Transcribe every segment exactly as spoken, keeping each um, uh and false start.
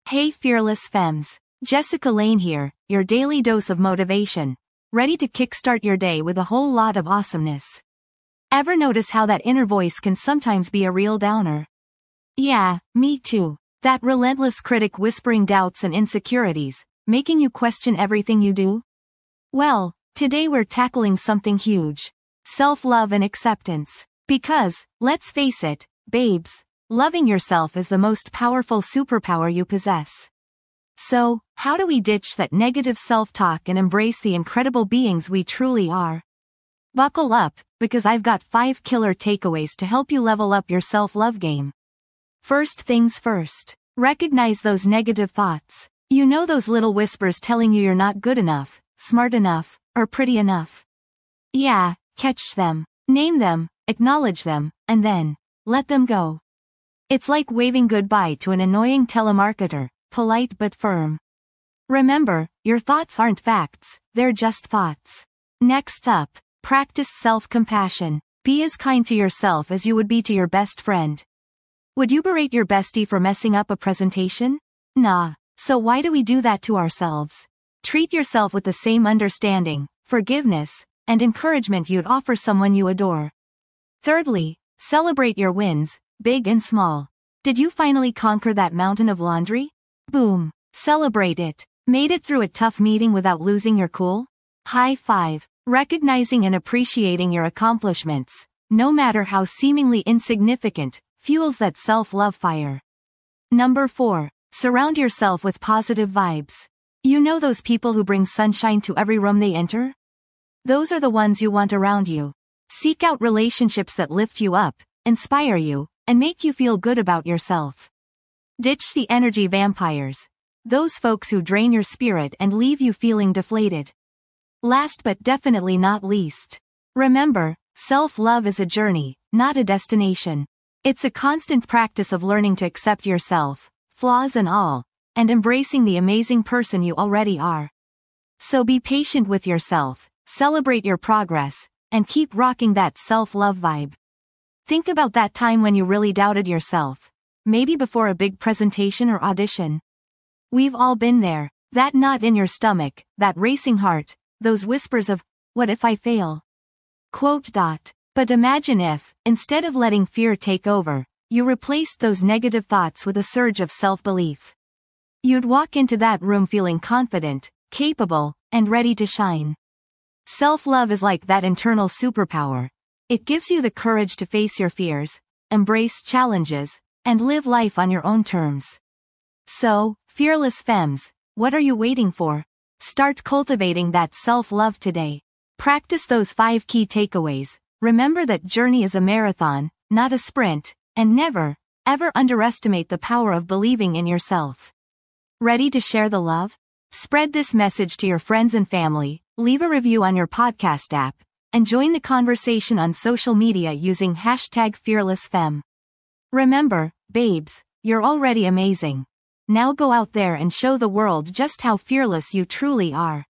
Hey fearless femmes, Jessica Lane here, your daily dose of motivation, ready to kickstart your day with a whole lot of awesomeness. Ever notice how that inner voice can sometimes be a real downer? Yeah, me too. That relentless critic whispering doubts and insecurities, making you question everything you do? Well, today we're tackling something huge. Self-love and acceptance. Because, let's face it, babes, loving yourself is the most powerful superpower you possess. So, how do we ditch that negative self-talk and embrace the incredible beings we truly are? Buckle up, because I've got five killer takeaways to help you level up your self-love game. First things first. Recognize those negative thoughts. You know those little whispers telling you you're not good enough, smart enough, or pretty enough. Yeah, catch them, name them, acknowledge them, and then, let them go. It's like waving goodbye to an annoying telemarketer, polite but firm. Remember, your thoughts aren't facts, they're just thoughts. Next up, practice self-compassion. Be as kind to yourself as you would be to your best friend. Would you berate your bestie for messing up a presentation? Nah, so why do we do that to ourselves? Treat yourself with the same understanding, forgiveness, and encouragement you'd offer someone you adore. Thirdly, celebrate your wins, big and small. Did you finally conquer that mountain of laundry? Boom. Celebrate it. Made it through a tough meeting without losing your cool? High five. Recognizing and appreciating your accomplishments, no matter how seemingly insignificant, fuels that self-love fire. Number four. Surround yourself with positive vibes. You know those people who bring sunshine to every room they enter? Those are the ones you want around you. Seek out relationships that lift you up, inspire you, and make you feel good about yourself. Ditch the energy vampires. Those folks who drain your spirit and leave you feeling deflated. Last but definitely not least. Remember, self-love is a journey, not a destination. It's a constant practice of learning to accept yourself, flaws and all, and embracing the amazing person you already are. So be patient with yourself, celebrate your progress, and keep rocking that self-love vibe. Think about that time when you really doubted yourself. Maybe before a big presentation or audition. We've all been there, that knot in your stomach, that racing heart, those whispers of, what if I fail? Quote dot. But imagine if, instead of letting fear take over, you replaced those negative thoughts with a surge of self-belief. You'd walk into that room feeling confident, capable, and ready to shine. Self-love is like that internal superpower. It gives you the courage to face your fears, embrace challenges, and live life on your own terms. So, fearless femmes, what are you waiting for? Start cultivating that self-love today. Practice those five key takeaways. Remember that journey is a marathon, not a sprint, and never, ever underestimate the power of believing in yourself. Ready to share the love? Spread this message to your friends and family, leave a review on your podcast app, and join the conversation on social media using hashtag FearlessFemme. Remember, babes, you're already amazing. Now go out there and show the world just how fearless you truly are.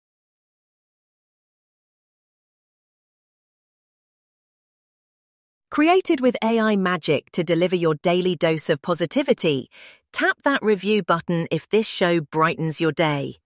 Created with A I magic to deliver your daily dose of positivity, tap that review button if this show brightens your day.